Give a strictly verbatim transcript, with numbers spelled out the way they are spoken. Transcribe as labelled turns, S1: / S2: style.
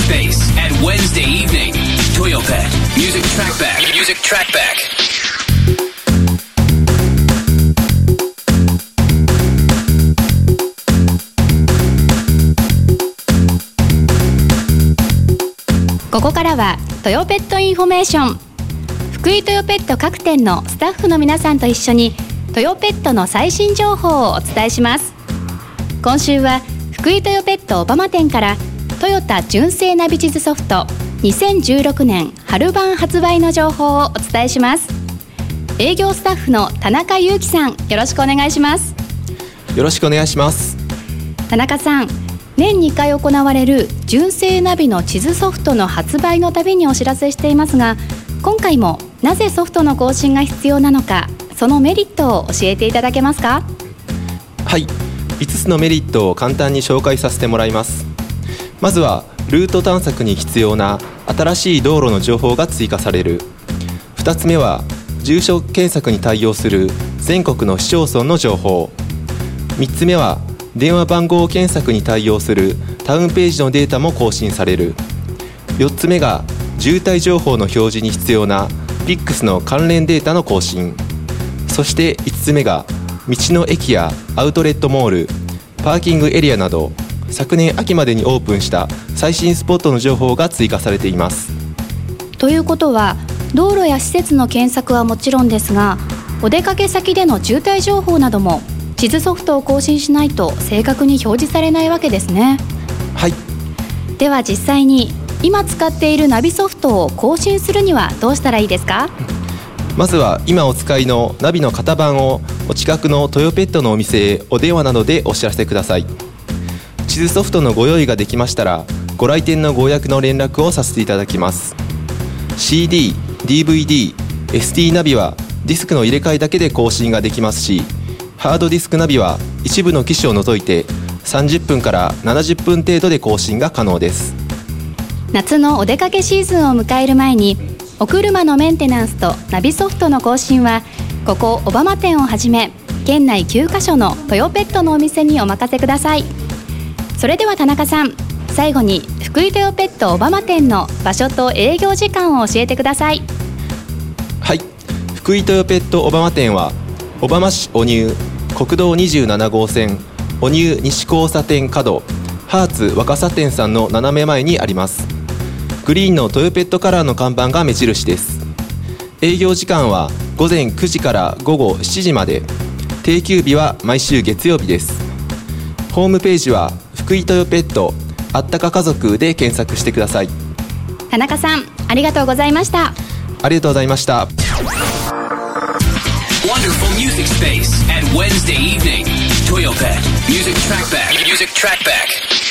S1: Space at Wednesday evening. Toyopet Music Trackback. Music Trackback.
S2: ここからはトヨペットインフォメーション。福井トヨペット各店のスタッフの皆さんと一緒にトヨペットの最新情報をお伝えします。今週は福井トヨペット小浜店からトヨタ純正ナビ地図ソフトにせんじゅうろくねん春版発売の情報をお伝えします。営業スタッフの田中裕樹さん、よろしくお願いします。
S3: よろしくお願いします。
S2: 田中さん、年にかい行われる純正ナビの地図ソフトの発売のたびにお知らせしていますが、今回もなぜソフトの更新が必要なのか、そのメリットを教えていただけますか？
S3: はい、いつつのメリットを簡単に紹介させてもらいます。まずはルート探索に必要な新しい道路の情報が追加される。ふたつめは住所検索に対応する全国の市町村の情報。みっつめは電話番号検索に対応するタウンページのデータも更新される。よっつめが渋滞情報の表示に必要な ピックス の関連データの更新。そしていつつめが道の駅やアウトレットモール、パーキングエリアなど昨年秋までにオープンした最新スポットの情報が追加されています。
S2: ということは、道路や施設の検索はもちろんですが、お出かけ先での渋滞情報なども地図ソフトを更新しないと正確に表示されないわけですね。
S3: はい。で
S2: は実際に今使っているナビソフトを更新するにはどうしたらいいですか？
S3: まずは今お使いのナビの型番をお近くのトヨペットのお店へお電話などでお知らせください。地図ソフトのご用意ができましたら、ご来店のご予約の連絡をさせていただきます。 シーディー、ディーブイディー、エスディー ナビはディスクの入れ替えだけで更新ができますし、ハードディスクナビは一部の機種を除いてさんじゅっぷんからななじゅっぷん程度で更新が可能です。
S2: 夏のお出かけシーズンを迎える前に、お車のメンテナンスとナビソフトの更新はここ小浜店をはじめ県内きゅうかしょのトヨペットのお店にお任せください。それでは田中さん、最後に福井トヨペット小浜店の場所と営業時間を教えてください。
S3: はい、福井トヨペット小浜店は小浜市お入国道にじゅうななごうせんお入西交差点角ハーツ若狭店さんの斜め前にあります。グリーンのトヨペットカラーの看板が目印です。営業時間はごぜんくじからごごしちじまで、定休日は毎週月曜日です。ホームページは福井トヨペットあったか家族で検索してください。
S2: 田中さん、ありがとうございました。
S3: ありがとうございました。
S1: Wonderful Music Space at Wednesday evening. Toyopet Music Trackback. Music Trackback.